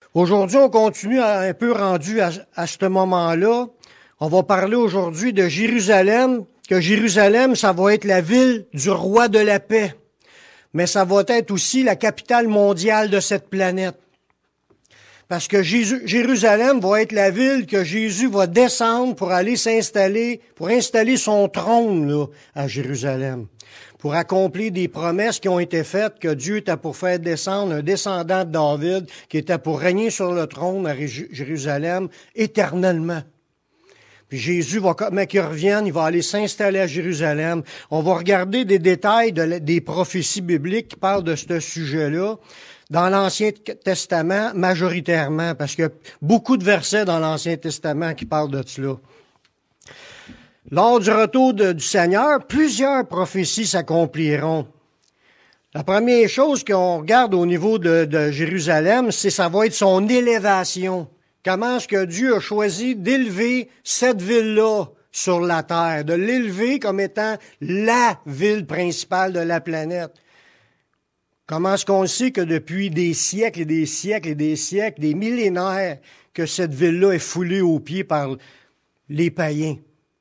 Aujourd'hui, on continue un peu rendu à ce moment-là. On va parler aujourd'hui de Jérusalem, que Jérusalem, ça va être la ville du roi de la paix. Mais ça va être aussi la capitale mondiale de cette planète. Parce que Jérusalem va être la ville que Jésus va descendre pour aller s'installer, pour installer son trône là, à Jérusalem. Pour accomplir des promesses qui ont été faites, que Dieu était pour faire descendre un descendant de David, qui était pour régner sur le trône à Jérusalem éternellement. Puis Jésus, mais qu'il revienne, il va aller s'installer à Jérusalem. On va regarder des détails des prophéties bibliques qui parlent de ce sujet-là dans l'Ancien Testament majoritairement, parce qu'il y a beaucoup de versets dans l'Ancien Testament qui parlent de cela. Lors du retour du Seigneur, plusieurs prophéties s'accompliront. La première chose qu'on regarde au niveau de Jérusalem, c'est ça va être son élévation. Comment est-ce que Dieu a choisi d'élever cette ville-là sur la terre, de l'élever comme étant la ville principale de la planète. Comment est-ce qu'on sait que depuis des siècles et des siècles et des siècles, des millénaires, que cette ville-là est foulée aux pieds par les païens,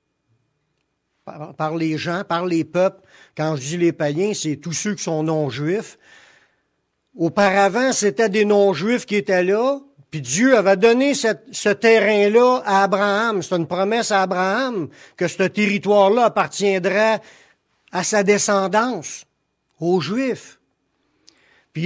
par les gens, par les peuples. Quand je dis les païens, c'est tous ceux qui sont non-juifs. Auparavant, c'était des non-juifs qui étaient là, puis Dieu avait donné ce terrain-là à Abraham. C'est une promesse à Abraham que ce territoire-là appartiendrait à sa descendance, aux Juifs. Puis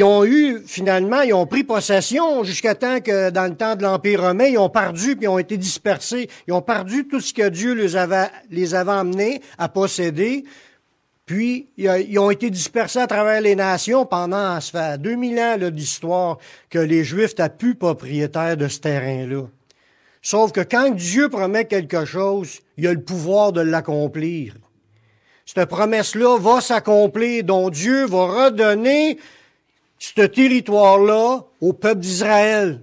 ils ont pris possession jusqu'à temps que, dans le temps de l'Empire romain, ils ont perdu, puis ils ont été dispersés. Ils ont perdu tout ce que Dieu les avait amenés à posséder. Puis, ils ont été dispersés à travers les nations pendant, ça fait 2000 ans là, d'histoire que les Juifs n'étaient plus propriétaires de ce terrain-là. Sauf que quand Dieu promet quelque chose, il a le pouvoir de l'accomplir. Cette promesse-là va s'accomplir, dont Dieu va redonner ce territoire-là au peuple d'Israël,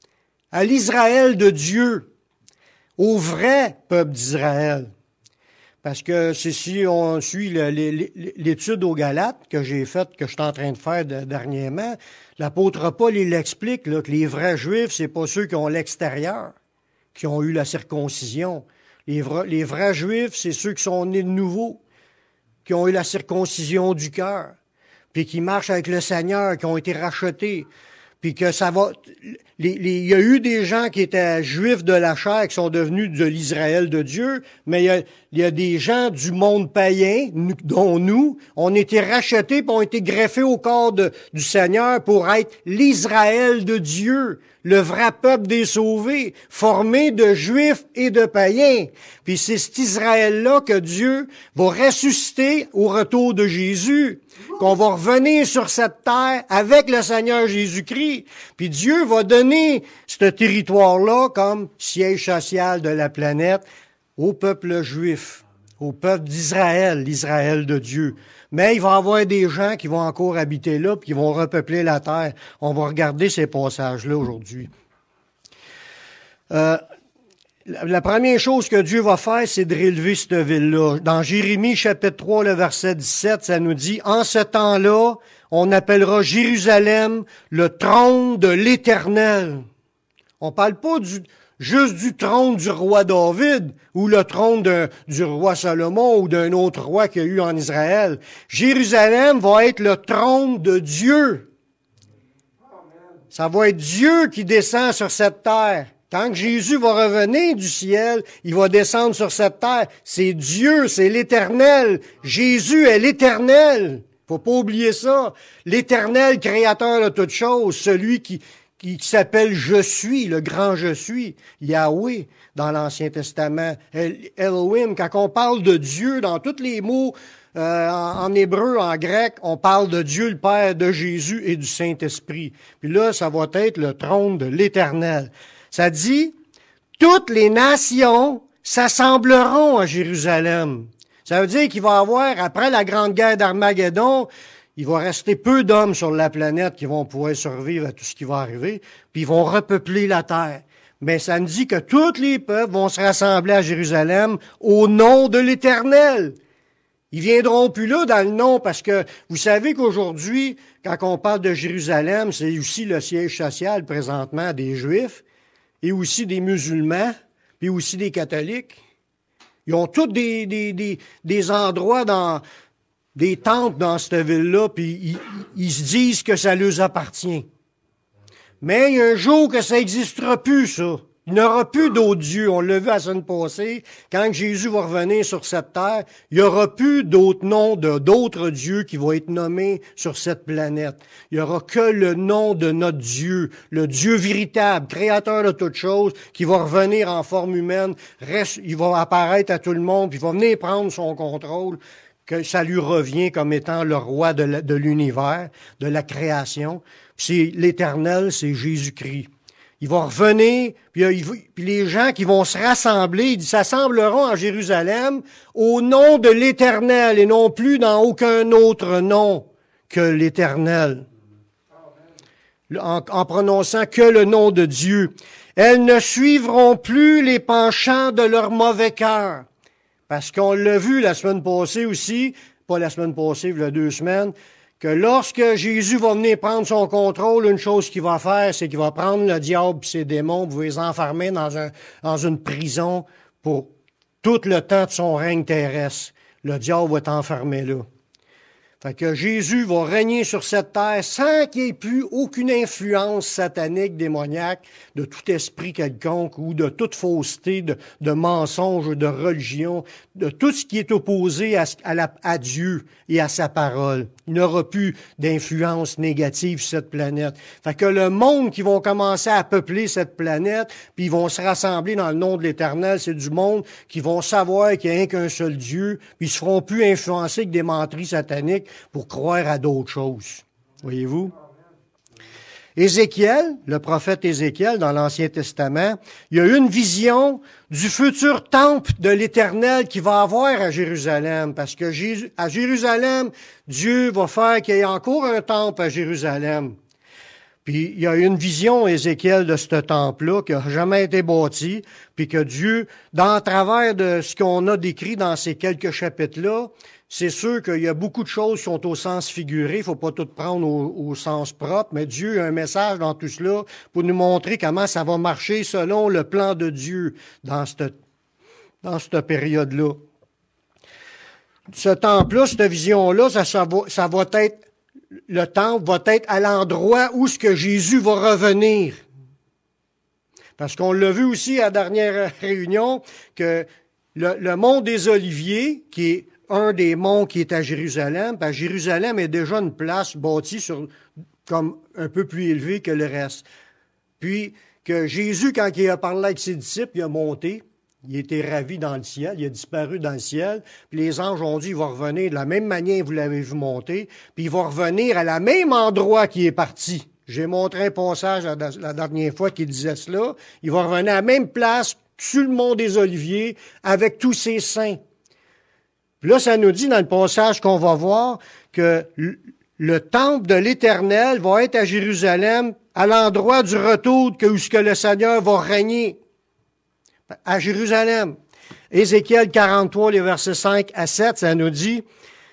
à l'Israël de Dieu, au vrai peuple d'Israël. Parce que si on suit l'étude aux Galates que j'ai faite, que je suis en train de faire dernièrement, l'apôtre Paul, il l'explique, là, que les vrais Juifs, c'est pas ceux qui ont l'extérieur, qui ont eu la circoncision. Les vrais Juifs, c'est ceux qui sont nés de nouveau, qui ont eu la circoncision du cœur, puis qui marchent avec le Seigneur, qui ont été rachetés, puis que ça va... Il y a eu des gens qui étaient juifs de la chair, qui sont devenus de l'Israël de Dieu, mais il y a des gens du monde païen, dont nous, on a été rachetés, puis on a été greffés au corps du Seigneur pour être l'Israël de Dieu, le vrai peuple des sauvés, formé de juifs et de païens. Puis c'est cet Israël-là que Dieu va ressusciter au retour de Jésus, qu'on va revenir sur cette terre avec le Seigneur Jésus-Christ. Puis Dieu va donner ce territoire-là comme siège social de la planète au peuple juif, au peuple d'Israël, l'Israël de Dieu. Mais il va y avoir des gens qui vont encore habiter là, puis qui vont repeupler la terre. On va regarder ces passages-là aujourd'hui. La première chose que Dieu va faire, c'est de rélever cette ville-là. Dans Jérémie, chapitre 3, le verset 17, ça nous dit « En ce temps-là, on appellera Jérusalem le trône de l'Éternel. » On parle pas juste du trône du roi David ou le trône du roi Salomon ou d'un autre roi qu'il y a eu en Israël. Jérusalem va être le trône de Dieu. Ça va être Dieu qui descend sur cette terre. Quand que Jésus va revenir du ciel, il va descendre sur cette terre. C'est Dieu, c'est l'Éternel. Jésus est l'Éternel. Faut pas oublier ça. L'Éternel, créateur de toutes choses, celui qui s'appelle Je suis, le grand Je suis, Yahweh, dans l'Ancien Testament. Elohim, quand on parle de Dieu, dans tous les mots, en hébreu, en grec, on parle de Dieu le Père, de Jésus et du Saint-Esprit. Puis là, ça va être le trône de l'Éternel. Ça dit, toutes les nations s'assembleront à Jérusalem. Ça veut dire qu'il va y avoir, après la grande guerre d'Armageddon, il va rester peu d'hommes sur la planète qui vont pouvoir survivre à tout ce qui va arriver, puis ils vont repeupler la terre. Mais ça nous dit que tous les peuples vont se rassembler à Jérusalem au nom de l'Éternel. Ils viendront plus là dans le nom parce que vous savez qu'aujourd'hui, quand on parle de Jérusalem, c'est aussi le siège social présentement des Juifs et aussi des musulmans, puis aussi des catholiques. Ils ont tous des endroits dans des temples dans cette ville-là, puis ils se disent que ça leur appartient. Mais il y a un jour que ça n'existera plus, ça. Il n'y aura plus d'autres dieux. On l'a vu la semaine passée. Quand Jésus va revenir sur cette terre, il n'y aura plus d'autres noms d'autres dieux qui vont être nommés sur cette planète. Il n'y aura que le nom de notre Dieu, le Dieu véritable, créateur de toutes choses, qui va revenir en forme humaine. Il va apparaître à tout le monde, puis il va venir prendre son contrôle, que ça lui revient comme étant le roi de l'univers, de la création. Puis c'est l'Éternel, c'est Jésus-Christ. Il va revenir, puis les gens qui vont se rassembler, ils s'assembleront en Jérusalem au nom de l'Éternel et non plus dans aucun autre nom que l'Éternel, en prononçant que le nom de Dieu. Elles ne suivront plus les penchants de leur mauvais cœur, parce qu'on l'a vu la semaine passée aussi, pas la semaine passée, il y a 2 semaines, que lorsque Jésus va venir prendre son contrôle, une chose qu'il va faire, c'est qu'il va prendre le diable et ses démons, vous les enfermer dans une prison pour tout le temps de son règne terrestre. Le diable va être enfermé là. Fait que Jésus va régner sur cette terre sans qu'il n'y ait plus aucune influence satanique, démoniaque, de tout esprit quelconque ou de toute fausseté, de mensonge, de religion, de tout ce qui est opposé à Dieu et à sa parole. Il n'y aura plus d'influence négative sur cette planète. Fait que le monde qui vont commencer à peupler cette planète, puis ils vont se rassembler dans le nom de l'Éternel, c'est du monde qui vont savoir qu'il n'y a qu'un seul Dieu, puis ils ne seront plus influencés que des menteries sataniques pour croire à d'autres choses. Voyez-vous? Ézéchiel, le prophète Ézéchiel, dans l'Ancien Testament, il a eu une vision du futur temple de l'Éternel qu'il va avoir à Jérusalem. Parce que à Jérusalem, Dieu va faire qu'il y ait encore un temple à Jérusalem. Puis il y a eu une vision, Ézéchiel, de ce temple-là qui n'a jamais été bâti, puis que Dieu, dans travers de ce qu'on a décrit dans ces quelques chapitres-là, c'est sûr qu'il y a beaucoup de choses qui sont au sens figuré, il faut pas tout prendre au sens propre, mais Dieu a un message dans tout cela pour nous montrer comment ça va marcher selon le plan de Dieu dans cette période-là. Ce temple-là, cette vision-là, ça va être, le temple va être à l'endroit où ce que Jésus va revenir. Parce qu'on l'a vu aussi à la dernière réunion, que le mont des Oliviers, qui est un des monts qui est à Jérusalem, parce que Jérusalem est déjà une place bâtie comme un peu plus élevée que le reste. Puis que Jésus, quand il a parlé avec ses disciples, il a monté, il était ravi dans le ciel, il a disparu dans le ciel, puis les anges ont dit, il va revenir de la même manière que vous l'avez vu monter, puis il va revenir à la même endroit qu'il est parti. J'ai montré un passage la dernière fois qu'il disait cela. Il va revenir à la même place, sur le mont des Oliviers, avec tous ses saints. Puis là, ça nous dit dans le passage qu'on va voir que le temple de l'Éternel va être à Jérusalem, à l'endroit du retour où le Seigneur va régner. À Jérusalem. Ézéchiel 43, les versets 5 à 7, ça nous dit,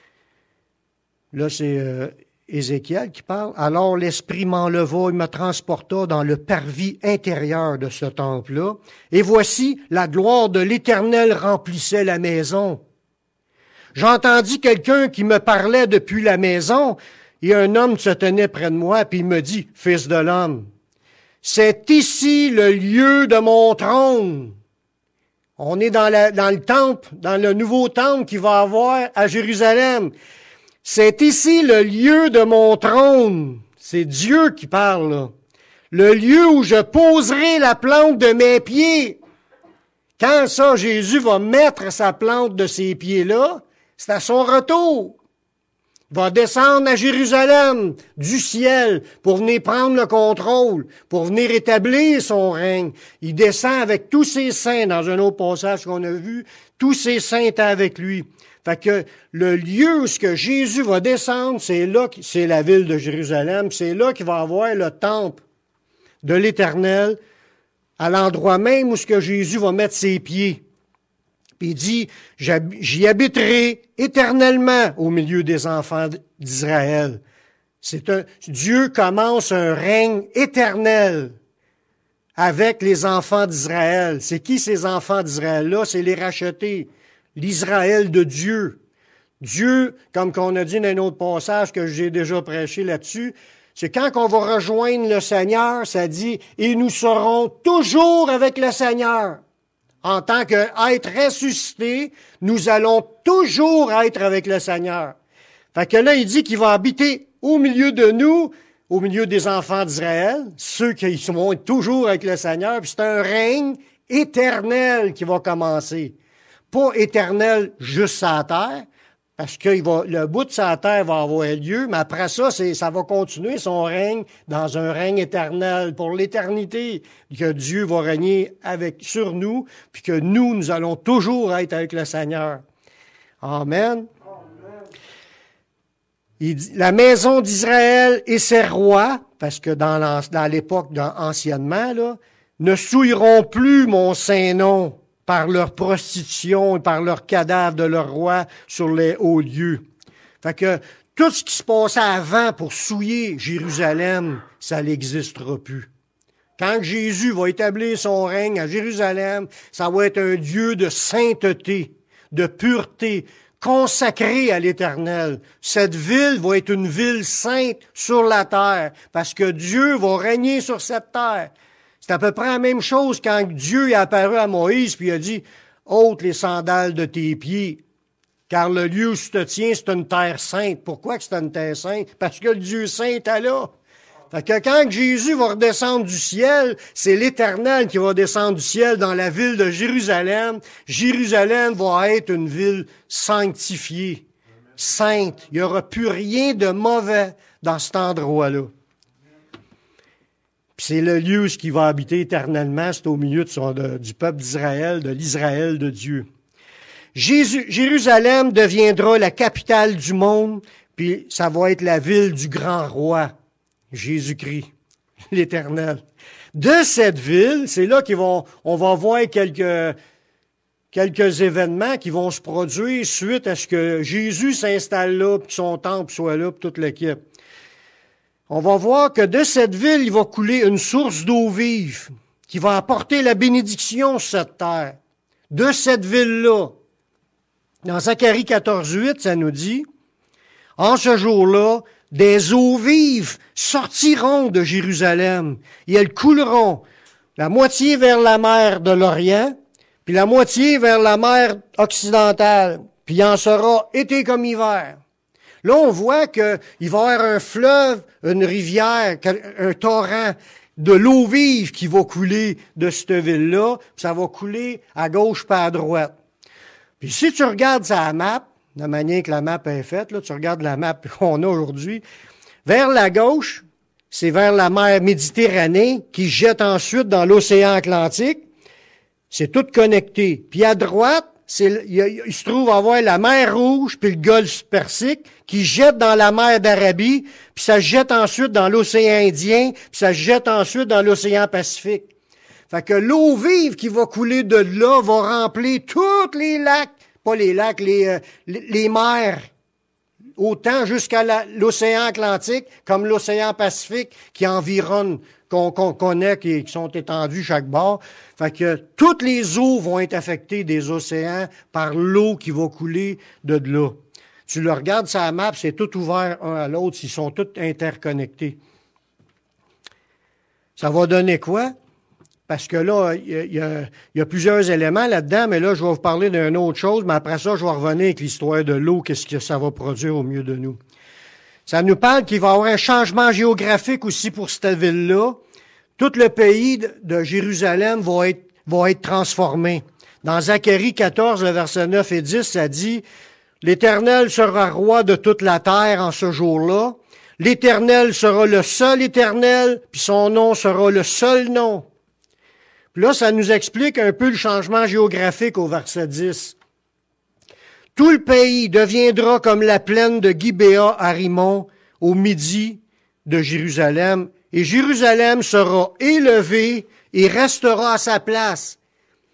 là c'est Ézéchiel qui parle, « Alors l'Esprit m'enleva, il me transporta dans le parvis intérieur de ce temple-là, et voici, la gloire de l'Éternel remplissait la maison. » J'entendis quelqu'un qui me parlait depuis la maison, et un homme se tenait près de moi, puis il me dit, « Fils de l'homme, c'est ici le lieu de mon trône. » On est dans le temple, dans le nouveau temple qu'il va avoir à Jérusalem. C'est ici le lieu de mon trône. C'est Dieu qui parle, là. Le lieu où je poserai la plante de mes pieds. Quand ça, Jésus va mettre sa plante de ses pieds-là, c'est à son retour. Il va descendre à Jérusalem du ciel pour venir prendre le contrôle, pour venir établir son règne. Il descend avec tous ses saints, dans un autre passage qu'on a vu, tous ses saints étaient avec lui. Fait que le lieu où ce que Jésus va descendre, c'est là, c'est la ville de Jérusalem, c'est là qu'il va avoir le temple de l'Éternel, à l'endroit même où ce que Jésus va mettre ses pieds. Puis il dit, j'y habiterai éternellement au milieu des enfants d'Israël. Dieu commence un règne éternel avec les enfants d'Israël. C'est qui ces enfants d'Israël-là? C'est les rachetés, l'Israël de Dieu. Dieu, comme qu'on a dit dans un autre passage que j'ai déjà prêché là-dessus, c'est quand on va rejoindre le Seigneur, ça dit, et nous serons toujours avec le Seigneur. En tant qu'être ressuscité, nous allons toujours être avec le Seigneur. Fait que là, il dit qu'il va habiter au milieu de nous, au milieu des enfants d'Israël, ceux qui vont être toujours avec le Seigneur, puis c'est un règne éternel qui va commencer. Pas éternel juste sur la terre, parce que le bout de sa terre va avoir lieu, mais après ça, ça va continuer son règne dans un règne éternel pour l'éternité, que Dieu va régner sur nous, puis que nous allons toujours être avec le Seigneur. Amen. Il dit, la maison d'Israël et ses rois, parce que dans l'époque anciennement, là, ne souilleront plus mon saint nom par leur prostitution et par leur cadavre de leur roi sur les hauts lieux. Fait que tout ce qui se passait avant pour souiller Jérusalem, ça n'existera plus. Quand Jésus va établir son règne à Jérusalem, ça va être un Dieu de sainteté, de pureté, consacré à l'Éternel. Cette ville va être une ville sainte sur la terre, parce que Dieu va régner sur cette terre. C'est à peu près la même chose quand Dieu est apparu à Moïse, puis il a dit, « ôte les sandales de tes pieds, car le lieu où tu te tiens, c'est une terre sainte. » Pourquoi que c'est une terre sainte? Parce que le Dieu saint est là. Fait que quand Jésus va redescendre du ciel, c'est l'Éternel qui va descendre du ciel dans la ville de Jérusalem. Jérusalem va être une ville sanctifiée, sainte. Il n'y aura plus rien de mauvais dans cet endroit-là. Puis c'est le lieu où il va habiter éternellement, c'est au milieu du peuple d'Israël, de l'Israël de Dieu. Jérusalem deviendra la capitale du monde, puis ça va être la ville du grand roi, Jésus-Christ, l'Éternel. De cette ville, c'est là on va voir quelques événements qui vont se produire suite à ce que Jésus s'installe là, puis que son temple soit là, puis toute l'équipe. On va voir que de cette ville, il va couler une source d'eau vive qui va apporter la bénédiction sur cette terre. De cette ville-là, dans Zacharie 14:8, ça nous dit, « En ce jour-là, des eaux vives sortiront de Jérusalem et elles couleront la moitié vers la mer de l'Orient, puis la moitié vers la mer occidentale, puis il en sera été comme hiver. » Là, on voit qu'il va y avoir un fleuve, une rivière, un torrent de l'eau vive qui va couler de cette ville-là, puis ça va couler à gauche pas à droite. Puis si tu regardes sa map, la manière que la map est faite, là, tu regardes la map qu'on a aujourd'hui, vers la gauche, c'est vers la mer Méditerranée qui jette ensuite dans l'océan Atlantique. C'est tout connecté. Puis à droite, il se trouve avoir la mer Rouge puis le golfe Persique qui jette dans la mer d'Arabie, puis ça jette ensuite dans l'océan Indien, puis ça jette ensuite dans l'océan Pacifique. Fait que l'eau vive qui va couler de là va remplir tous les lacs, pas les lacs, les mers, autant jusqu'à l'océan Atlantique comme l'océan Pacifique qui environne, qu'on connaît, qui sont étendus chaque bord. Fait que toutes les eaux vont être affectées des océans par l'eau qui va couler de là. Tu le regardes sur la map, c'est tout ouvert un à l'autre, ils sont tous interconnectés. Ça va donner quoi? Parce que là, il y a plusieurs éléments là-dedans, mais là, je vais vous parler d'une autre chose, mais après ça, je vais revenir avec l'histoire de l'eau, qu'est-ce que ça va produire au milieu de nous. Ça nous parle qu'il va y avoir un changement géographique aussi pour cette ville-là. Tout le pays de Jérusalem va être transformé. Dans Zacharie 14, le verset 9 et 10, ça dit « L'Éternel sera roi de toute la terre en ce jour-là. L'Éternel sera le seul Éternel, puis son nom sera le seul nom. » Puis là, ça nous explique un peu le changement géographique au verset 10. Tout le pays deviendra comme la plaine de Gibéa à Rimon, au midi de Jérusalem, et Jérusalem sera élevée et restera à sa place.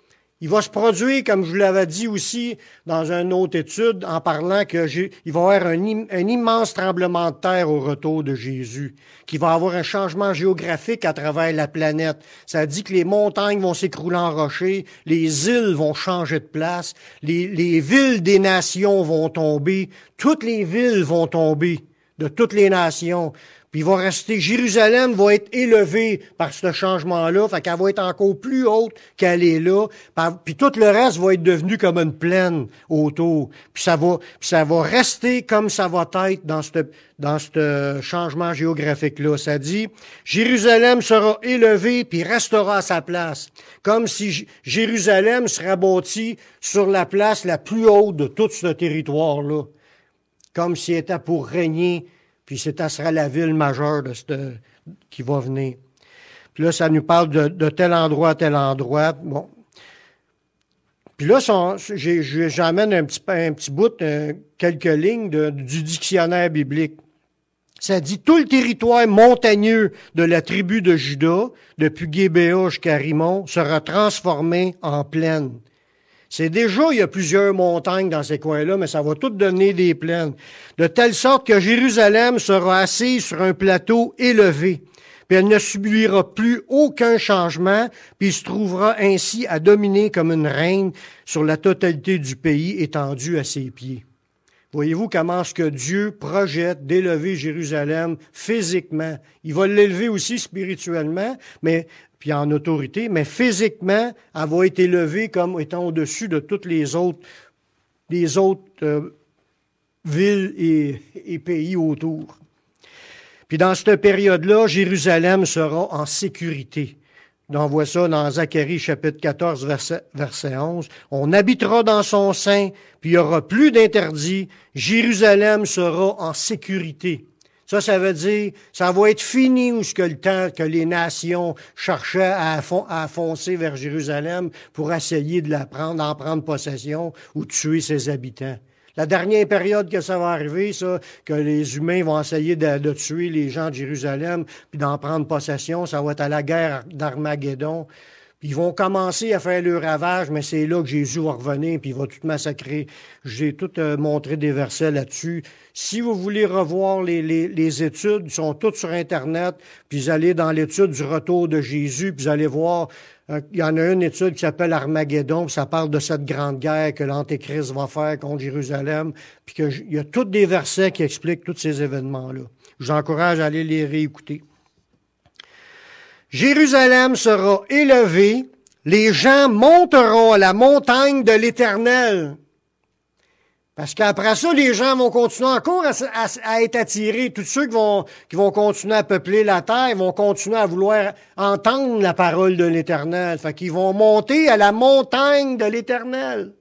Il va se produire, comme je vous l'avais dit aussi dans une autre étude, en parlant il va y avoir un immense tremblement de terre au retour de Jésus, qu'il va y avoir un changement géographique à travers la planète. Ça dit que les montagnes vont s'écrouler en rochers, les îles vont changer de place, les villes des nations vont tomber, toutes les villes vont tomber de toutes les nations. Puis il va rester, Jérusalem va être élevée par ce changement-là, fait qu'elle va être encore plus haute qu'elle est là, puis tout le reste va être devenu comme une plaine autour. Puis ça va rester comme ça va être dans ce changement géographique-là. Ça dit, Jérusalem sera élevée puis restera à sa place, comme si Jérusalem serait bâtie sur la place la plus haute de tout ce territoire-là, comme s'il était pour régner. Puis ça sera la ville majeure qui va venir. Puis là, ça nous parle de tel endroit à tel endroit. Bon. Puis là, j'amène un petit bout, quelques lignes du dictionnaire biblique. Ça dit, tout le territoire montagneux de la tribu de Juda, depuis Gébéa jusqu'à Rimon, sera transformé en plaine. C'est déjà, il y a plusieurs montagnes dans ces coins-là, mais ça va tout devenir des plaines. De telle sorte que Jérusalem sera assise sur un plateau élevé, puis elle ne subira plus aucun changement, puis il se trouvera ainsi à dominer comme une reine sur la totalité du pays étendu à ses pieds. Voyez-vous comment ce que Dieu projette d'élever Jérusalem physiquement. Il va l'élever aussi spirituellement, puis en autorité, mais physiquement, elle va être élevée comme étant au-dessus de toutes les autres villes et pays autour. Puis dans cette période-là, Jérusalem sera en sécurité. On voit ça dans Zacharie chapitre 14, verset 11. On habitera dans son sein, puis il n'y aura plus d'interdit. Jérusalem sera en sécurité. Ça veut dire, ça va être fini où ce que le temps que les nations cherchaient à foncer vers Jérusalem pour essayer d'en prendre possession ou tuer ses habitants. La dernière période que ça va arriver, ça, que les humains vont essayer de tuer les gens de Jérusalem puis d'en prendre possession, ça va être à la guerre d'Armageddon. Puis ils vont commencer à faire le ravage, mais c'est là que Jésus va revenir puis il va tout massacrer. J'ai tout montré des versets là-dessus. Si vous voulez revoir les études, ils sont toutes sur Internet, puis vous allez dans l'étude du retour de Jésus, puis vous allez voir, il y en a une étude qui s'appelle Armageddon, puis ça parle de cette grande guerre que l'Antéchrist va faire contre Jérusalem, puis il y a tous des versets qui expliquent tous ces événements-là. Je vous encourage à aller les réécouter. Jérusalem sera élevée, les gens monteront à la montagne de l'Éternel. Parce qu'après ça, les gens vont continuer encore à être attirés. Tous ceux qui vont continuer à peupler la terre vont continuer à vouloir entendre la parole de l'Éternel. Fait qu'ils vont monter à la montagne de l'Éternel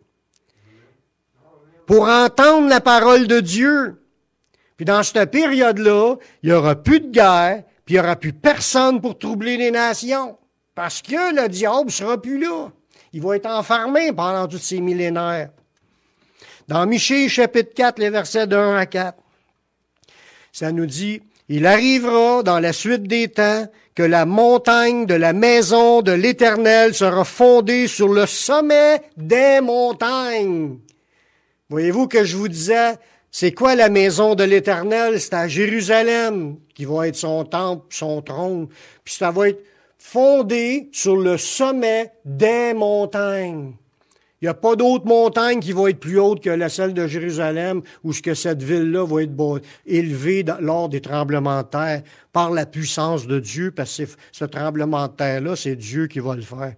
pour entendre la parole de Dieu. Puis dans cette période-là, il n'y aura plus de guerre, puis il n'y aura plus personne pour troubler les nations. Parce que le diable ne sera plus là. Il va être enfermé pendant tous ces millénaires. Dans Michée, chapitre 4, les versets de 1 à 4, ça nous dit, « Il arrivera dans la suite des temps que la montagne de la maison de l'Éternel sera fondée sur le sommet des montagnes. » Voyez-vous que je vous disais, c'est quoi la maison de l'Éternel? C'est à Jérusalem qui va être son temple, son trône. Puis ça va être fondé sur le sommet des montagnes. Il n'y a pas d'autre montagne qui va être plus haute que celle de Jérusalem où ce que cette ville-là va être élevée lors des tremblements de terre par la puissance de Dieu, parce que ce tremblement de terre-là, c'est Dieu qui va le faire.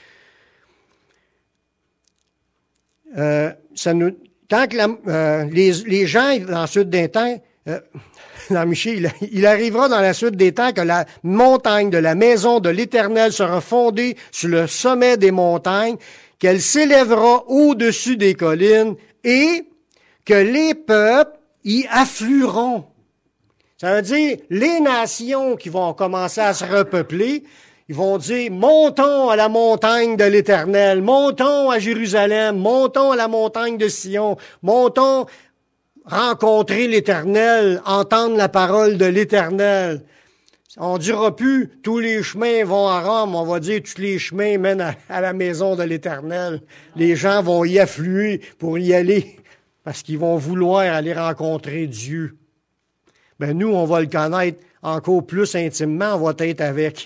Quand les gens, dans la suite des temps, dans Michée, il arrivera dans la suite des temps que la montagne de la maison de l'Éternel sera fondée sur le sommet des montagnes, qu'elle s'élèvera au-dessus des collines et que les peuples y afflueront. Ça veut dire, les nations qui vont commencer à se repeupler, ils vont dire, montons à la montagne de l'Éternel, montons à Jérusalem, montons à la montagne de Sion, montons rencontrer l'Éternel, entendre la parole de l'Éternel. On dira plus « tous les chemins vont à Rome », on va dire « tous les chemins mènent à la maison de l'Éternel ». Les gens vont y affluer pour y aller parce qu'ils vont vouloir aller rencontrer Dieu. Ben nous, on va le connaître encore plus intimement, on va être avec.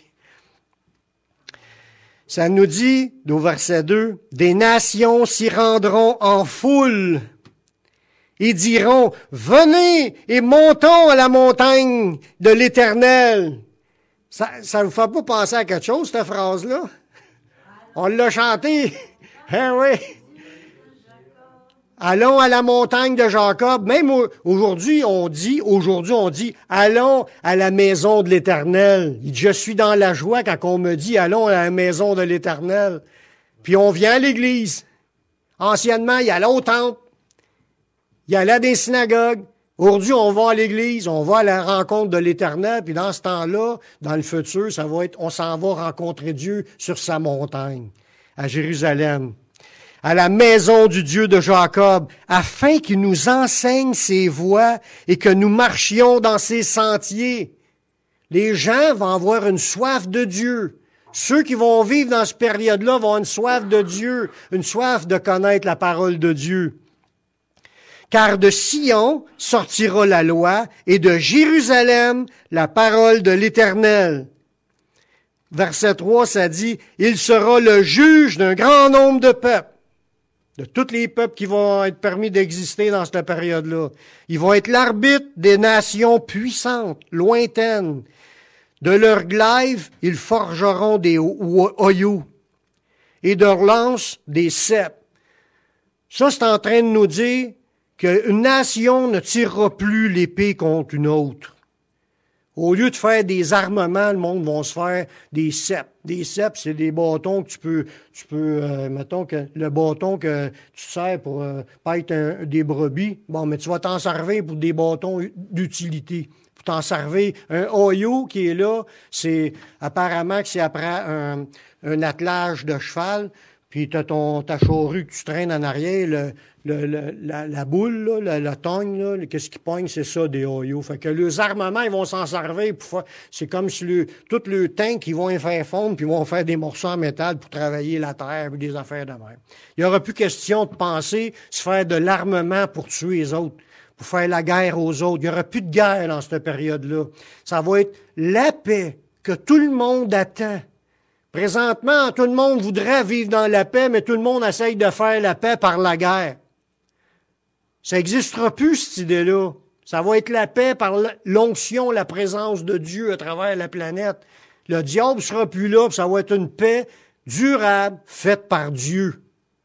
Ça nous dit, au verset 2, « Des nations s'y rendront en foule et diront, venez et montons à la montagne de l'Éternel. » Ça vous fait pas penser à quelque chose, cette phrase-là? On l'a chanté. Hein, oui. Allons à la montagne de Jacob. Même aujourd'hui, on dit, allons à la maison de l'Éternel. Je suis dans la joie quand on me dit, allons à la maison de l'Éternel. Puis on vient à l'église. Anciennement, il y allait au temple. Il y allait à des synagogues. Aujourd'hui, on va à l'église, on va à la rencontre de l'Éternel, puis dans ce temps-là, dans le futur, ça va être, on s'en va rencontrer Dieu sur sa montagne, à Jérusalem, à la maison du Dieu de Jacob, afin qu'il nous enseigne ses voies et que nous marchions dans ses sentiers. Les gens vont avoir une soif de Dieu. Ceux qui vont vivre dans cette période-là vont avoir une soif de Dieu, une soif de connaître la parole de Dieu. Car de Sion sortira la loi, et de Jérusalem la parole de l'Éternel. Verset 3, ça dit, « Il sera le juge d'un grand nombre de peuples. » De tous les peuples qui vont être permis d'exister dans cette période-là. Ils vont être l'arbitre des nations puissantes, lointaines. De leur glaive, ils forgeront des oyaux, et de leur lance, des ceps. Ça, c'est en train de nous dire qu'une nation ne tirera plus l'épée contre une autre. Au lieu de faire des armements, le monde va se faire des ceps. Des ceps, c'est des bâtons que tu peux, mettons que le bâton que tu sers pour paître des brebis, bon, mais tu vas t'en servir pour des bâtons d'utilité. Pour t'en servir, un hoyau qui est là, c'est apparemment que c'est après un attelage de cheval, puis tu as ta charrue que tu traînes en arrière, la boule, là, la togne, là, qu'est-ce qui pogne, c'est ça, des hoyaux. Fait que les armements, ils vont s'en servir pour faire, c'est comme si tout le tank, ils vont les faire fondre, puis ils vont faire des morceaux en métal pour travailler la terre, puis des affaires de même. Il n'y aura plus question de penser se faire de l'armement pour tuer les autres, pour faire la guerre aux autres. Il n'y aura plus de guerre dans cette période-là. Ça va être la paix que tout le monde attend. Présentement, tout le monde voudrait vivre dans la paix, mais tout le monde essaye de faire la paix par la guerre. Ça n'existera plus, cette idée-là. Ça va être la paix par l'onction, la présence de Dieu à travers la planète. Le diable ne sera plus là, puis ça va être une paix durable, faite par Dieu.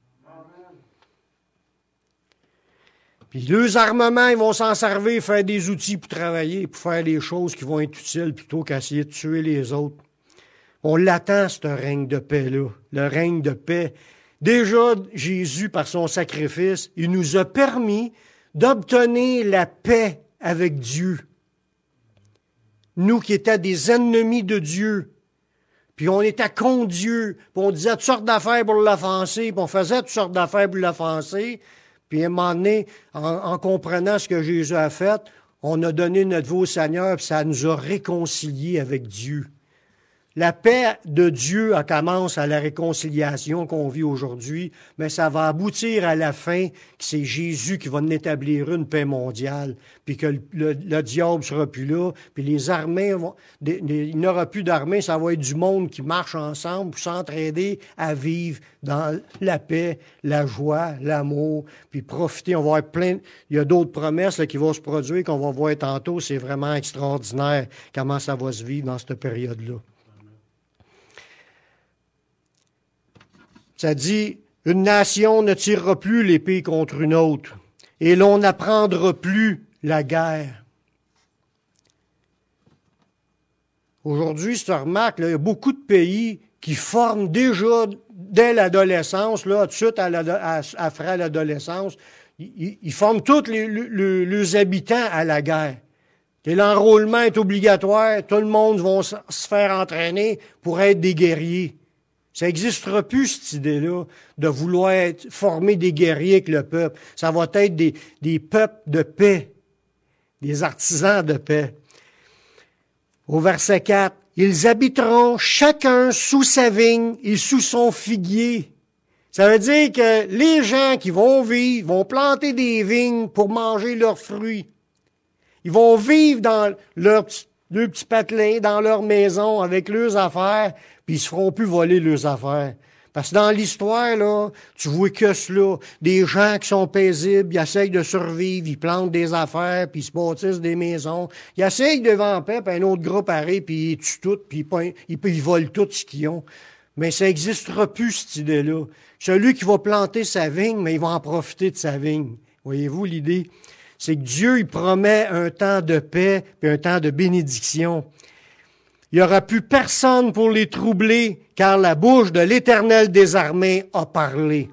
Puis les armements, ils vont s'en servir, faire des outils pour travailler, pour faire des choses qui vont être utiles, plutôt qu'essayer de tuer les autres. On l'attend, ce règne de paix-là, le règne de paix. Déjà, Jésus, par son sacrifice, il nous a permis d'obtenir la paix avec Dieu. Nous qui étions des ennemis de Dieu, puis on était contre Dieu, puis on disait toutes sortes d'affaires pour l'offenser, puis on faisait toutes sortes d'affaires pour l'offenser, puis à un moment donné, en comprenant ce que Jésus a fait, on a donné notre vie au Seigneur, puis ça nous a réconciliés avec Dieu. La paix de Dieu commence à la réconciliation qu'on vit aujourd'hui, mais ça va aboutir à la fin que c'est Jésus qui va en établir une paix mondiale, puis que le diable ne sera plus là, puis les armées, il n'y aura plus d'armées, ça va être du monde qui marche ensemble pour s'entraider à vivre dans la paix, la joie, l'amour, puis profiter. On va avoir il y a d'autres promesses là, qui vont se produire, qu'on va voir tantôt. C'est vraiment extraordinaire comment ça va se vivre dans cette période-là. Ça dit, une nation ne tirera plus l'épée contre une autre, et l'on n'apprendra plus la guerre. Aujourd'hui, si tu remarques, là, il y a beaucoup de pays qui forment déjà, dès l'adolescence, là, tout de suite après l'adolescence, ils forment tous les habitants à la guerre. Et l'enrôlement est obligatoire, tout le monde va se faire entraîner pour être des guerriers. Ça n'existera plus, cette idée-là, de vouloir former des guerriers avec le peuple. Ça va être des peuples de paix, des artisans de paix. Au verset 4, « Ils habiteront chacun sous sa vigne et sous son figuier. » Ça veut dire que les gens qui vont vivre vont planter des vignes pour manger leurs fruits. Ils vont vivre dans leur petits patelins, dans leur maison, avec leurs affaires, puis ils se feront plus voler leurs affaires. Parce que dans l'histoire, là, tu vois que cela, des gens qui sont paisibles, ils essayent de survivre, ils plantent des affaires, puis ils se bâtissent des maisons. Ils essayent de vendre paix, puis un autre groupe arrive, puis ils tuent tout, puis ils volent tout ce qu'ils ont. Mais ça n'existera plus, cette idée-là. Celui qui va planter sa vigne, mais il va en profiter de sa vigne. Voyez-vous l'idée? C'est que Dieu, il promet un temps de paix, puis un temps de bénédiction. Il n'y aura plus personne pour les troubler, car la bouche de l'Éternel des armées a parlé.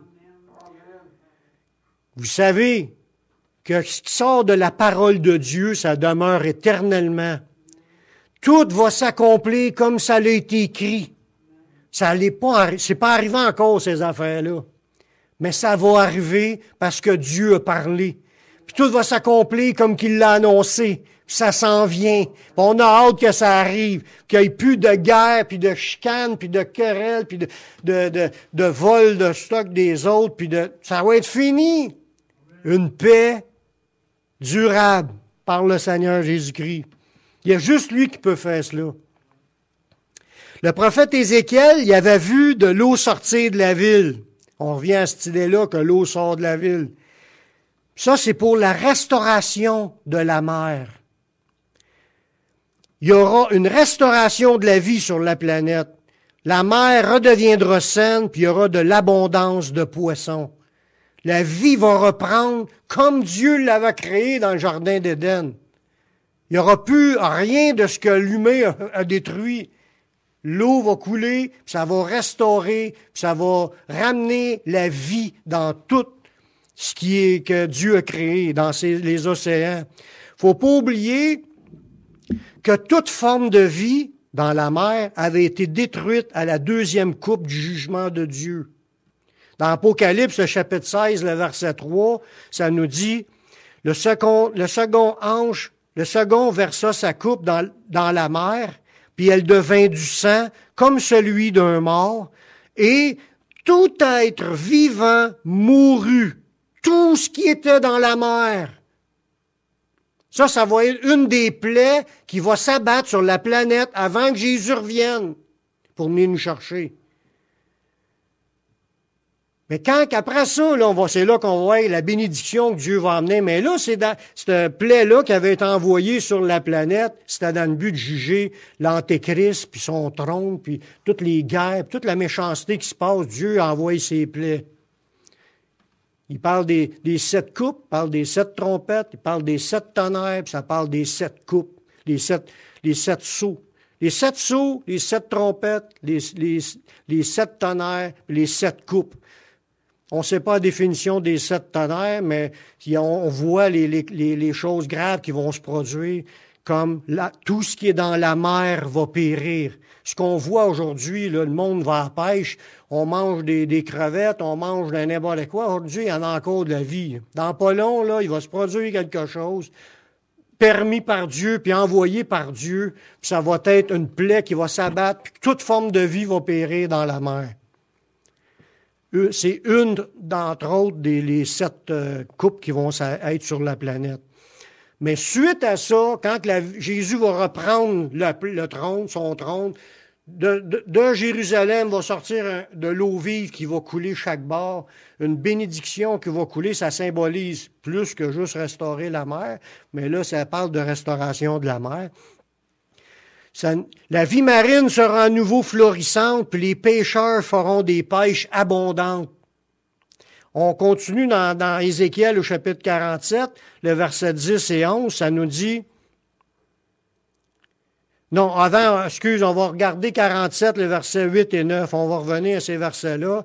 Vous savez que ce qui sort de la parole de Dieu, ça demeure éternellement. Tout va s'accomplir comme ça l'a été écrit. C'est pas arrivé encore, ces affaires-là. Mais ça va arriver parce que Dieu a parlé. Puis tout va s'accomplir comme qu'il l'a annoncé. Puis ça s'en vient. Puis on a hâte que ça arrive. Qu'il n'y ait plus de guerre, puis de chicane, puis de querelle, puis de vol de stock des autres. Puis ça va être fini. Une paix durable par le Seigneur Jésus-Christ. Il y a juste lui qui peut faire cela. Le prophète Ézéchiel, il avait vu de l'eau sortir de la ville. On revient à cette idée-là que l'eau sort de la ville. Ça, c'est pour la restauration de la mer. Il y aura une restauration de la vie sur la planète. La mer redeviendra saine, puis il y aura de l'abondance de poissons. La vie va reprendre comme Dieu l'avait créé dans le jardin d'Éden. Il n'y aura plus rien de ce que l'humain a détruit. L'eau va couler, puis ça va restaurer, puis ça va ramener la vie dans tout ce qui est que Dieu a créé, dans les océans. Faut pas oublier que toute forme de vie dans la mer avait été détruite à la deuxième coupe du jugement de Dieu. Dans Apocalypse, chapitre 16, le verset 3, ça nous dit, le second ange, le second versa sa coupe dans la mer, puis elle devint du sang comme celui d'un mort, et tout être vivant mourut, tout ce qui était dans la mer. Ça va être une des plaies qui va s'abattre sur la planète avant que Jésus revienne pour venir nous chercher. Mais qu'après ça, là, c'est là qu'on voit la bénédiction que Dieu va amener. Mais là, c'est dans cette plaie-là qui avait été envoyée sur la planète. C'était dans le but de juger l'Antéchrist, puis son trône, puis toutes les guerres, puis toute la méchanceté qui se passe. Dieu a envoyé ses plaies. Il parle des 7 coupes, il parle des 7 trompettes, il parle des 7 tonnerres, puis ça parle des 7 coupes, les 7 sceaux. Les 7 sceaux, les 7 trompettes, les 7 tonnerres, les 7 coupes. On ne sait pas la définition des 7 tonnerres, mais on voit les choses graves qui vont se produire, comme tout ce qui est dans la mer va périr. Ce qu'on voit aujourd'hui, là, le monde va à la pêche, on mange des crevettes, on mange n'importe quoi. Aujourd'hui, il y en a encore de la vie. Dans pas long, là, il va se produire quelque chose permis par Dieu, puis envoyé par Dieu, puis ça va être une plaie qui va s'abattre, puis toute forme de vie va périr dans la mer. C'est une d'entre autres les 7 coupes qui vont être sur la planète. Mais suite à ça, quand Jésus va reprendre le trône, son trône, de Jérusalem va sortir de l'eau vive qui va couler chaque bord, une bénédiction qui va couler, ça symbolise plus que juste restaurer la mer, mais là, ça parle de restauration de la mer. La vie marine sera à nouveau florissante, puis les pêcheurs feront des pêches abondantes. On continue dans Ézéchiel au chapitre 47, le verset 10 et 11, ça nous dit... Non, on va regarder 47, le verset 8 et 9, on va revenir à ces versets-là.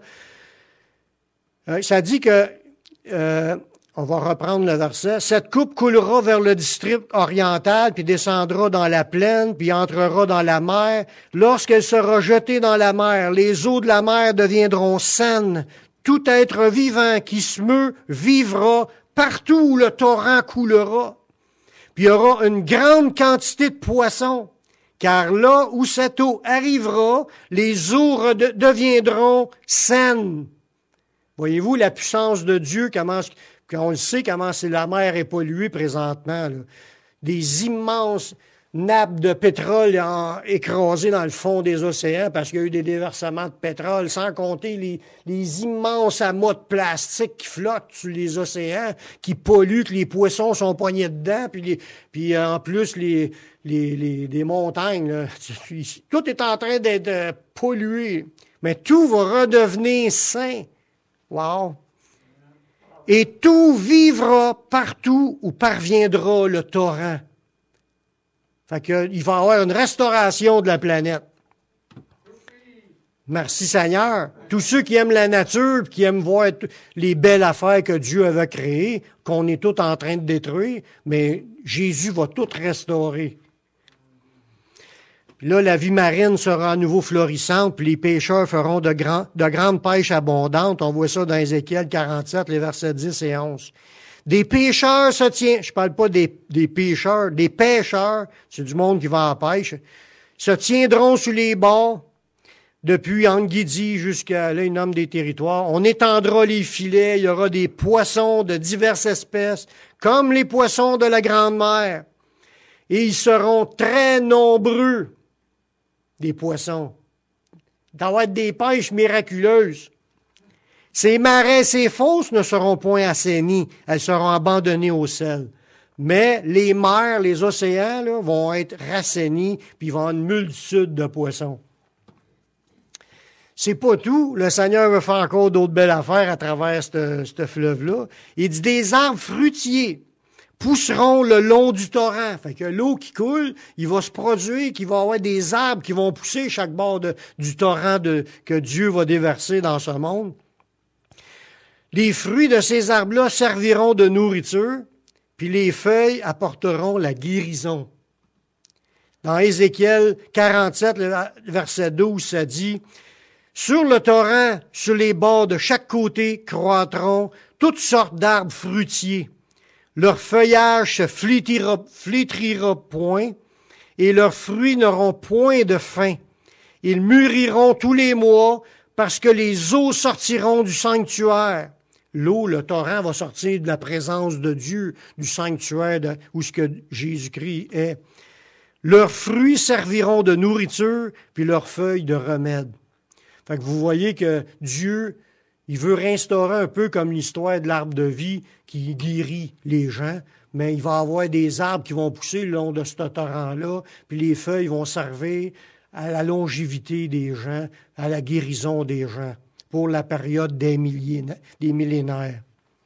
Ça dit que... on va reprendre le verset. « Cette coupe coulera vers le district oriental, puis descendra dans la plaine, puis entrera dans la mer. Lorsqu'elle sera jetée dans la mer, les eaux de la mer deviendront saines. Tout être vivant qui se meut vivra partout où le torrent coulera. Puis il y aura une grande quantité de poissons, car là où cette eau arrivera, les eaux deviendront saines. Voyez-vous la puissance de Dieu, on le sait comment la mer est polluée présentement, là. Des immenses nappes de pétrole écrasées dans le fond des océans parce qu'il y a eu des déversements de pétrole, sans compter les immenses amas de plastique qui flottent sur les océans, qui polluent, que les poissons sont poignés dedans, puis en plus les montagnes, là, tout est en train d'être pollué. Mais tout va redevenir sain. Wow! Et tout vivra partout où parviendra le torrent. Fait que, il va y avoir une restauration de la planète. Merci Seigneur. Tous ceux qui aiment la nature, qui aiment voir les belles affaires que Dieu avait créées, qu'on est tous en train de détruire, mais Jésus va tout restaurer. Puis là, la vie marine sera à nouveau florissante, puis les pêcheurs feront de grandes pêches abondantes. On voit ça dans Ézéchiel 47, les versets 10 et 11. Des pêcheurs se tiennent, je parle pas des pêcheurs, des pêcheurs, c'est du monde qui va en pêche, se tiendront sur les bords, depuis Anguidi jusqu'à, là, il nomme des territoires. On étendra les filets, il y aura des poissons de diverses espèces, comme les poissons de la Grande Mer. Et ils seront très nombreux, des poissons. Il va être des pêches miraculeuses. Ces marais, ces fosses ne seront point assainis, elles seront abandonnées au sel. Mais les mers, les océans, là, vont être rassainis, puis il va y avoir une multitude de poissons. C'est pas tout. Le Seigneur veut faire encore d'autres belles affaires à travers ce fleuve-là. Il dit des arbres fruitiers pousseront le long du torrent. Fait que l'eau qui coule, il va se produire, qu'il va y avoir des arbres qui vont pousser chaque bord du torrent que Dieu va déverser dans ce monde. Les fruits de ces arbres-là serviront de nourriture, puis les feuilles apporteront la guérison. Dans Ézéchiel 47, verset 12, ça dit « Sur le torrent, sur les bords de chaque côté, croîtront toutes sortes d'arbres fruitiers. Leur feuillage se flétrira point, et leurs fruits n'auront point de fin. Ils mûriront tous les mois, parce que les eaux sortiront du sanctuaire. » L'eau, le torrent, va sortir de la présence de Dieu, du sanctuaire où ce que Jésus-Christ est. Leurs fruits serviront de nourriture, puis leurs feuilles de remède. Fait que vous voyez que Dieu, il veut restaurer un peu comme l'histoire de l'arbre de vie qui guérit les gens, mais il va y avoir des arbres qui vont pousser le long de ce torrent-là, puis les feuilles vont servir à la longévité des gens, à la guérison des gens, pour la période des millénaires.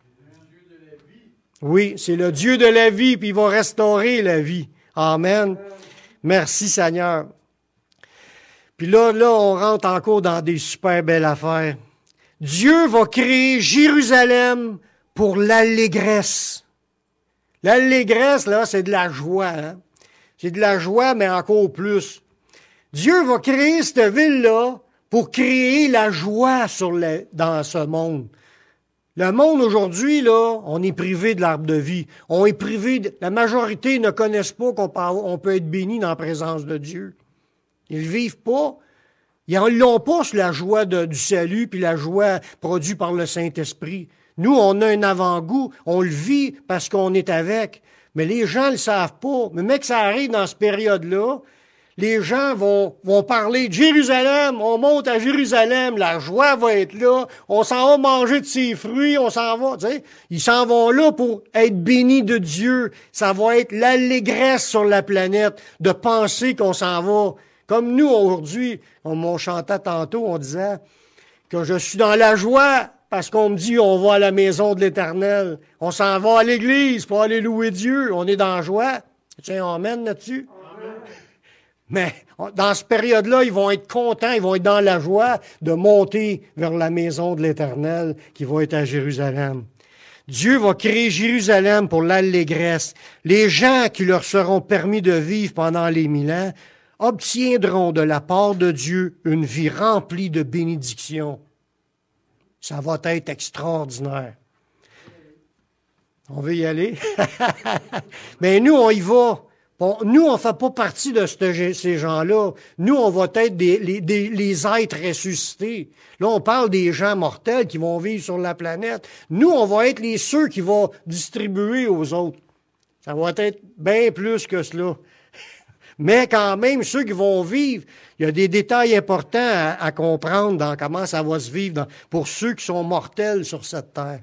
Oui, c'est le Dieu de la vie, puis il va restaurer la vie. Amen. Merci Seigneur. Puis là, on rentre encore dans des super belles affaires. Dieu va créer Jérusalem pour l'allégresse. L'allégresse, là, c'est de la joie. Hein? C'est de la joie, mais encore plus. Dieu va créer cette ville-là pour créer la joie dans ce monde. Le monde aujourd'hui, là, on est privé de l'arbre de vie. On est privé, la majorité ne connaissent pas qu'on peut être béni dans la présence de Dieu. Ils ne vivent pas. Ils n'ont pas sur la joie du salut puis la joie produite par le Saint-Esprit. Nous, on a un avant-goût. On le vit parce qu'on est avec. Mais les gens ne le savent pas. Mais mec, ça arrive dans cette période-là. Les gens vont parler de Jérusalem, on monte à Jérusalem, la joie va être là, on s'en va manger de ses fruits, on s'en va, tu sais. Ils s'en vont là pour être bénis de Dieu. Ça va être l'allégresse sur la planète de penser qu'on s'en va. Comme nous, aujourd'hui, on chantait tantôt, on disait que je suis dans la joie parce qu'on me dit on va à la maison de l'Éternel. On s'en va à l'église pour aller louer Dieu. On est dans la joie. Tiens, on amène là-dessus. Amen. Mais dans cette période-là, ils vont être contents, ils vont être dans la joie de monter vers la maison de l'Éternel qui va être à Jérusalem. Dieu va créer Jérusalem pour l'allégresse. Les gens qui leur seront permis de vivre pendant les 1000 ans obtiendront de la part de Dieu une vie remplie de bénédictions. Ça va être extraordinaire. On veut y aller? Mais nous, on y va Bon, nous, on ne fait pas partie de ces gens-là. Nous, on va être les êtres ressuscités. Là, on parle des gens mortels qui vont vivre sur la planète. Nous, on va être ceux qui vont distribuer aux autres. Ça va être bien plus que cela. Mais quand même, ceux qui vont vivre, il y a des détails importants à comprendre dans comment ça va se vivre pour ceux qui sont mortels sur cette terre.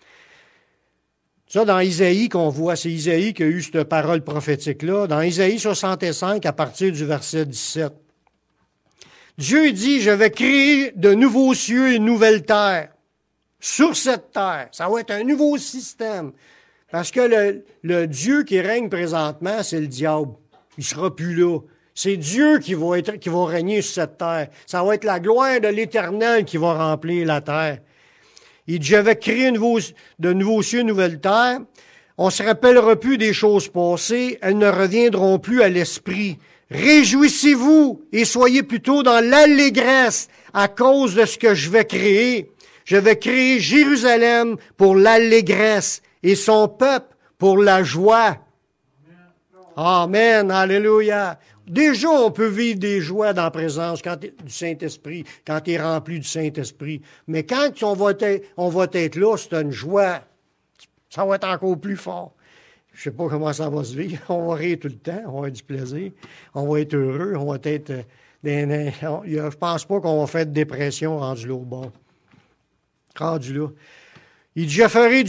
Ça, dans Isaïe qu'on voit, c'est Isaïe qui a eu cette parole prophétique-là. Dans Isaïe 65, à partir du verset 17. Dieu dit, je vais créer de nouveaux cieux et une nouvelle terre. Sur cette terre, ça va être un nouveau système. Parce que le Dieu qui règne présentement, c'est le diable. Il sera plus là. C'est Dieu qui va régner sur cette terre. Ça va être la gloire de l'Éternel qui va remplir la terre. Il dit, je vais créer de nouveaux cieux, une nouvelle terre. On ne se rappellera plus des choses passées. Elles ne reviendront plus à l'esprit. Réjouissez-vous et soyez plutôt dans l'allégresse à cause de ce que je vais créer. Je vais créer Jérusalem pour l'allégresse et son peuple pour la joie. Amen, alléluia. Déjà, on peut vivre des joies dans la présence du Saint-Esprit, quand tu es rempli du Saint-Esprit. Mais quand on va être là, c'est une joie. Ça va être encore plus fort. Je sais pas comment ça va se vivre. On va rire tout le temps, on va avoir du plaisir, on va être heureux, on va être... je pense pas qu'on va faire de dépression rendu là au bord. Rendu là. Il dit,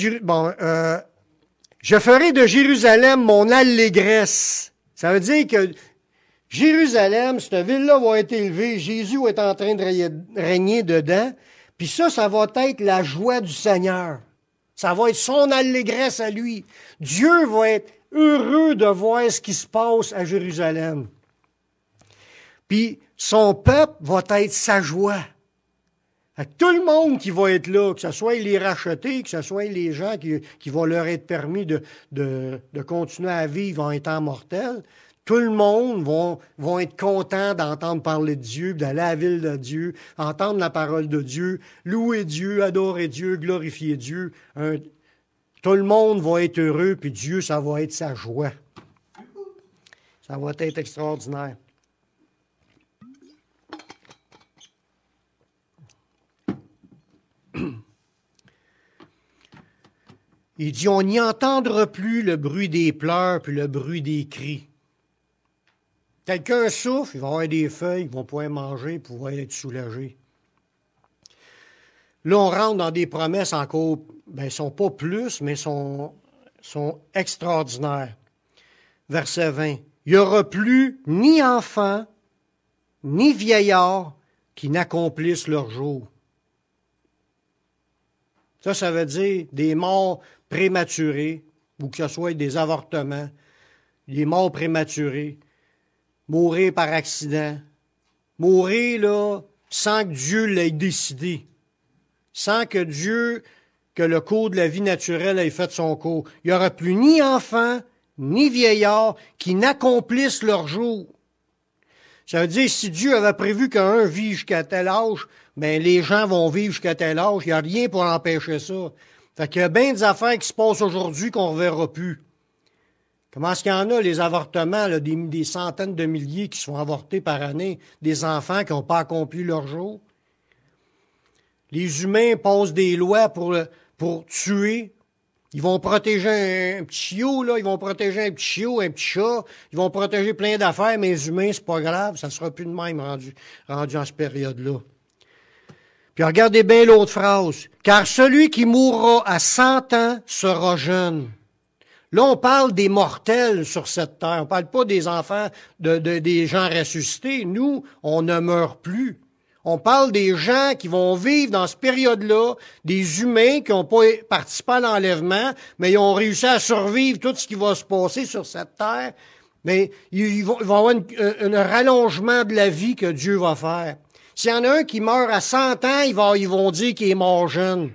je ferai de Jérusalem mon allégresse. Ça veut dire que Jérusalem, cette ville-là va être élevée, Jésus va être en train de régner dedans, puis ça va être la joie du Seigneur. Ça va être son allégresse à lui. Dieu va être heureux de voir ce qui se passe à Jérusalem. Puis son peuple va être sa joie. Tout le monde qui va être là, que ce soit les rachetés, que ce soit les gens qui vont leur être permis de continuer à vivre en étant mortels, tout le monde vont être contents d'entendre parler de Dieu, d'aller à la ville de Dieu, entendre la parole de Dieu, louer Dieu, adorer Dieu, glorifier Dieu. Tout le monde va être heureux, puis Dieu, ça va être sa joie. Ça va être extraordinaire. Il dit, on n'y entendra plus le bruit des pleurs puis le bruit des cris. Quelqu'un souffre, il va avoir des feuilles, ils vont pouvoir manger, pouvoir être soulagés. Là, on rentre dans des promesses encore, sont pas plus, mais sont extraordinaires. Verset 20. Il n'y aura plus ni enfants, ni vieillards qui n'accomplissent leur jour. Ça veut dire des morts prématurées, ou que ce soit des avortements, des morts prématurées, mourir par accident, mourir là sans que Dieu l'ait décidé, sans que le cours de la vie naturelle ait fait son cours. Il n'y aura plus ni enfants, ni vieillards qui n'accomplissent leur jour. Ça veut dire, si Dieu avait prévu qu'un vit jusqu'à tel âge, les gens vont vivre jusqu'à tel âge. Il n'y a rien pour empêcher ça. Fait qu'il y a bien des affaires qui se passent aujourd'hui qu'on ne reverra plus. Comment est-ce qu'il y en a, les avortements, là, des centaines de milliers qui sont avortés par année, des enfants qui n'ont pas accompli leur jour? Les humains posent des lois pour tuer. Ils vont protéger un petit chiot, là, ils vont protéger un petit chiot, un petit chat, ils vont protéger plein d'affaires, mais les humains, c'est pas grave, ça sera plus de même rendu en cette période-là. Puis regardez bien l'autre phrase. Car celui qui mourra à 100 ans sera jeune. Là, on parle des mortels sur cette terre. On parle pas des enfants, des gens ressuscités. Nous, on ne meurt plus. On parle des gens qui vont vivre dans cette période-là, des humains qui n'ont pas participé à l'enlèvement, mais ils ont réussi à survivre tout ce qui va se passer sur cette terre. Mais ils vont avoir un rallongement de la vie que Dieu va faire. S'il y en a un qui meurt à 100 ans, ils vont dire qu'il est mort jeune.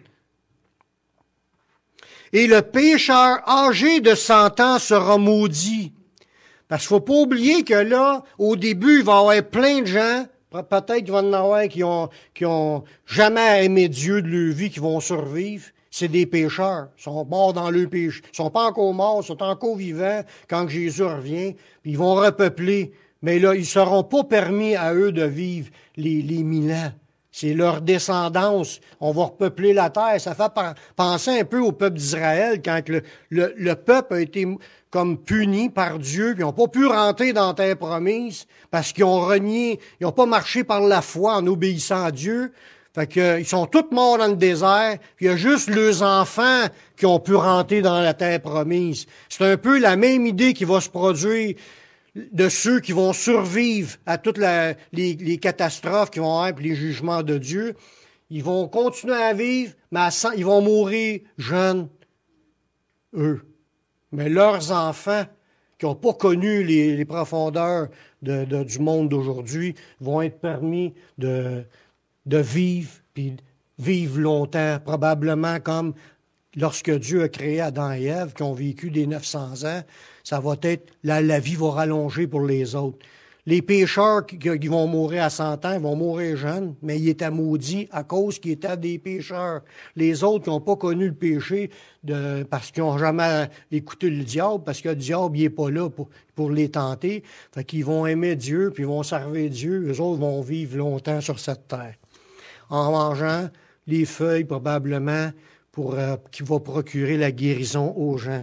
Et le pécheur âgé de 100 ans sera maudit. Parce qu'il ne faut pas oublier que là, au début, il va y avoir plein de gens, peut-être qu'il va y en avoir qui ont jamais aimé Dieu de leur vie, qui vont survivre. c'est des pécheurs. Ils sont morts dans le péché. Ils sont pas encore morts, ils sont encore vivants quand Jésus revient. Puis ils vont repeupler. Mais là, ils ne seront pas permis à eux de vivre les 1000 ans. C'est leur descendance. On va repeupler la terre. Ça fait penser un peu au peuple d'Israël quand le peuple a été comme puni par Dieu, puis ils n'ont pas pu rentrer dans la terre promise parce qu'ils ont renié, ils n'ont pas marché par la foi en obéissant à Dieu. Fait que, ils sont tous morts dans le désert, puis il y a juste leurs enfants qui ont pu rentrer dans la terre promise. C'est un peu la même idée qui va se produire de ceux qui vont survivre à toutes les catastrophes qui vont être, les jugements de Dieu. Ils vont continuer à vivre, mais ils vont mourir jeunes, eux. Mais leurs enfants, qui n'ont pas connu les profondeurs du monde d'aujourd'hui, vont être permis de vivre, puis vivre longtemps, probablement comme lorsque Dieu a créé Adam et Ève, qui ont vécu des 900 ans. Ça va être, la vie va rallonger pour les autres. Les pécheurs qui vont mourir à 100 ans, ils vont mourir jeunes, mais ils étaient maudits à cause qu'ils étaient des pécheurs. Les autres qui n'ont pas connu le péché parce qu'ils n'ont jamais écouté le diable, parce que le diable, il n'est pas là pour les tenter. Fait qu'ils vont aimer Dieu, puis ils vont servir Dieu. Eux autres vont vivre longtemps sur cette terre. En mangeant les feuilles, probablement, qui va procurer la guérison aux gens.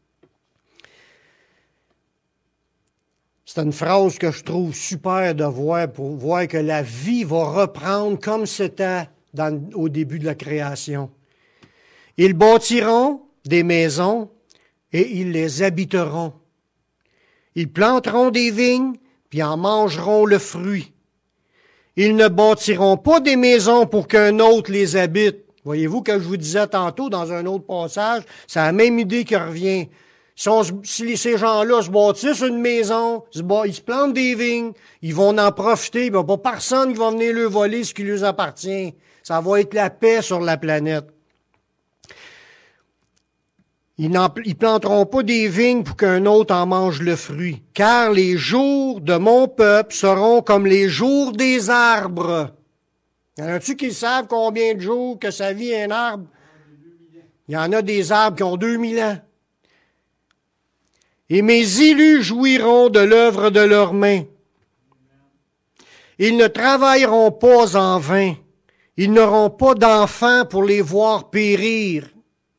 C'est une phrase que je trouve super de voir pour voir que la vie va reprendre comme c'était au début de la création. Ils bâtiront des maisons et ils les habiteront. Ils planteront des vignes puis en mangeront le fruit. Ils ne bâtiront pas des maisons pour qu'un autre les habite. Voyez-vous que je vous disais tantôt dans un autre passage, c'est la même idée qui revient. Si ces gens-là se bâtissent une maison, ils se plantent des vignes, ils vont en profiter, il n'y a pas personne qui va venir leur voler ce qui leur appartient. Ça va être la paix sur la planète. Ils planteront pas des vignes pour qu'un autre en mange le fruit, car les jours de mon peuple seront comme les jours des arbres. Y en a-tu qui savent combien de jours que ça vit un arbre? Il y en a des arbres qui ont 2000 ans. Et mes élus jouiront de l'œuvre de leurs mains. Ils ne travailleront pas en vain. Ils n'auront pas d'enfants pour les voir périr.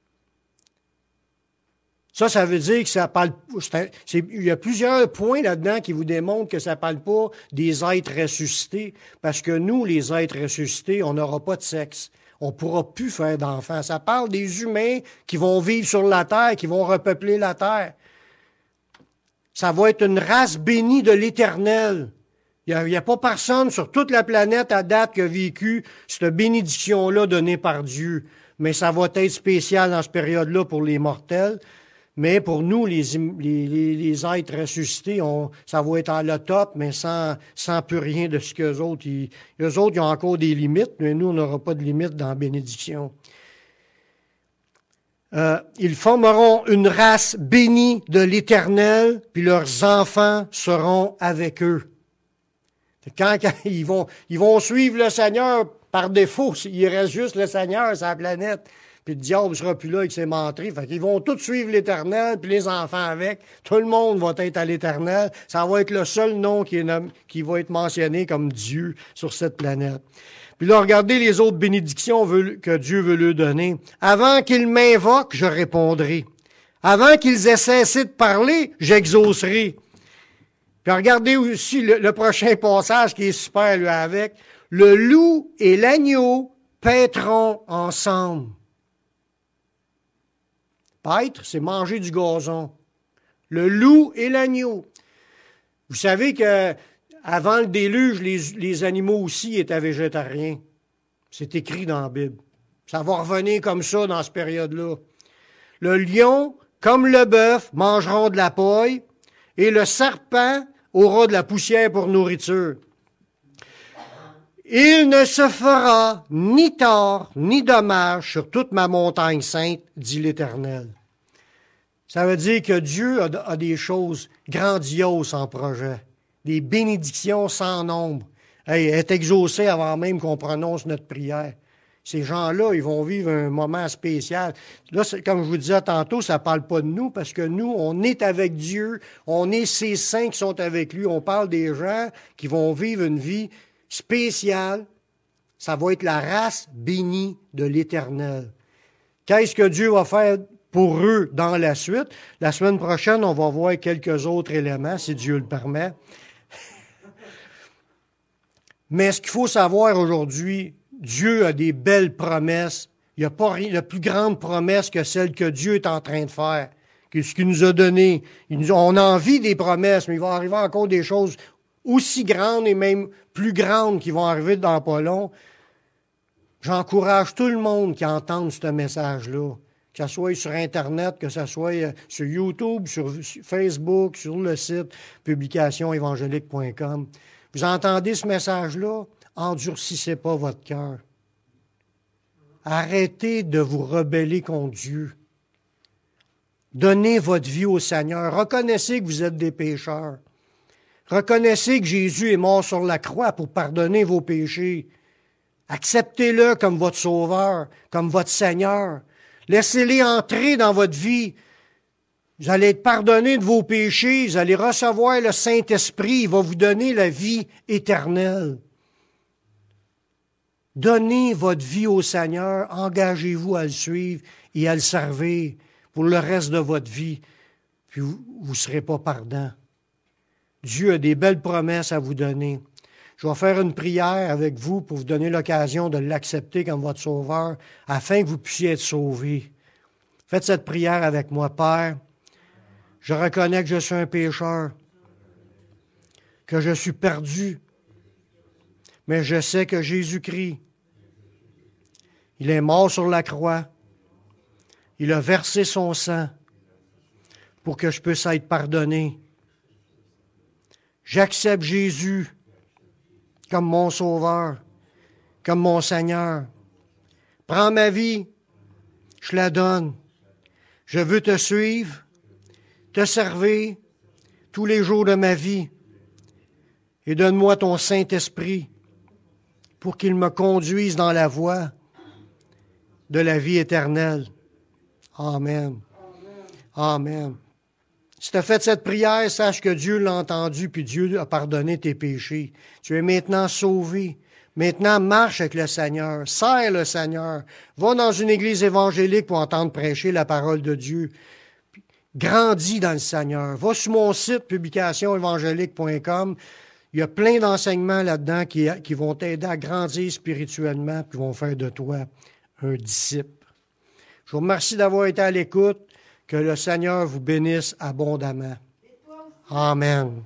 Ça veut dire que ça parle. Il y a plusieurs points là-dedans qui vous démontrent que ça parle pas des êtres ressuscités, parce que nous, les êtres ressuscités, on n'aura pas de sexe. On pourra plus faire d'enfants. Ça parle des humains qui vont vivre sur la terre, qui vont repeupler la terre. Ça va être une race bénie de l'Éternel. Il n'y a pas personne sur toute la planète à date qui a vécu cette bénédiction-là donnée par Dieu. Mais ça va être spécial dans cette période-là pour les mortels. Mais pour nous, les êtres ressuscités, ça va être en le top, mais sans plus rien de ce qu'eux autres. Eux autres, ils ont encore des limites, mais nous, on n'aura pas de limites dans la bénédiction. Ils formeront une race bénie de l'Éternel, puis leurs enfants seront avec eux. Quand ils vont suivre le Seigneur par défaut, il reste juste le Seigneur sur la planète, puis le diable ne sera plus là avec ses menteries. Fait qu'ils vont tous suivre l'Éternel, puis les enfants avec. Tout le monde va être à l'Éternel. Ça va être le seul nom qui va être mentionné comme Dieu sur cette planète. Puis là, regardez les autres bénédictions que Dieu veut leur donner. Avant qu'ils m'invoquent, je répondrai. Avant qu'ils aient cessé de parler, j'exaucerai. Puis regardez aussi le prochain passage qui est super, lui, avec. Le loup et l'agneau paîtront ensemble. Paître, c'est manger du gazon. Le loup et l'agneau. Vous savez que avant le déluge, les animaux aussi étaient végétariens. C'est écrit dans la Bible. Ça va revenir comme ça dans cette période-là. Le lion, comme le bœuf, mangeront de la paille, et le serpent aura de la poussière pour nourriture. Il ne se fera ni tort ni dommage sur toute ma montagne sainte, dit l'Éternel. Ça veut dire que Dieu a des choses grandioses en projet. Des bénédictions sans nombre. Elle est exaucée avant même qu'on prononce notre prière. Ces gens-là, ils vont vivre un moment spécial. Là, comme je vous disais tantôt, ça ne parle pas de nous parce que nous, on est avec Dieu. On est ces saints qui sont avec lui. On parle des gens qui vont vivre une vie spéciale. Ça va être la race bénie de l'Éternel. Qu'est-ce que Dieu va faire pour eux dans la suite? La semaine prochaine, on va voir quelques autres éléments, si Dieu le permet. Mais ce qu'il faut savoir aujourd'hui, Dieu a des belles promesses. Il n'y a pas rien de plus grande promesse que celle que Dieu est en train de faire, que ce qu'il nous a donné. On a envie des promesses, mais il va arriver encore des choses aussi grandes et même plus grandes qui vont arriver dans pas long. J'encourage tout le monde qui entende ce message-là, que ce soit sur Internet, que ce soit sur YouTube, sur Facebook, sur le site publicationévangélique.com. Vous entendez ce message-là? Endurcissez pas votre cœur. Arrêtez de vous rebeller contre Dieu. Donnez votre vie au Seigneur. Reconnaissez que vous êtes des pécheurs. Reconnaissez que Jésus est mort sur la croix pour pardonner vos péchés. Acceptez-le comme votre Sauveur, comme votre Seigneur. Laissez-les entrer dans votre vie. Vous allez être pardonné de vos péchés. Vous allez recevoir le Saint-Esprit. Il va vous donner la vie éternelle. Donnez votre vie au Seigneur, engagez-vous à le suivre et à le servir pour le reste de votre vie, puis vous ne serez pas pardon. Dieu a des belles promesses à vous donner. Je vais faire une prière avec vous pour vous donner l'occasion de l'accepter comme votre Sauveur, afin que vous puissiez être sauvés. Faites cette prière avec moi, Père. Je reconnais que je suis un pécheur, que je suis perdu, mais je sais que Jésus-Christ, il est mort sur la croix. Il a versé son sang pour que je puisse être pardonné. J'accepte Jésus comme mon Sauveur, comme mon Seigneur. Prends ma vie, je la donne. Je veux te suivre, te servir tous les jours de ma vie. Et donne-moi ton Saint-Esprit pour qu'il me conduise dans la voie de la vie éternelle. Amen. Amen. Si tu as fait cette prière, sache que Dieu l'a entendu, puis Dieu a pardonné tes péchés. Tu es maintenant sauvé. Maintenant, marche avec le Seigneur. Sers le Seigneur. Va dans une église évangélique pour entendre prêcher la parole de Dieu. Grandis dans le Seigneur. Va sur mon site, publicationévangélique.com. Il y a plein d'enseignements là-dedans qui vont t'aider à grandir spirituellement, puis vont faire de toi un disciple. Je vous remercie d'avoir été à l'écoute. Que le Seigneur vous bénisse abondamment. Amen.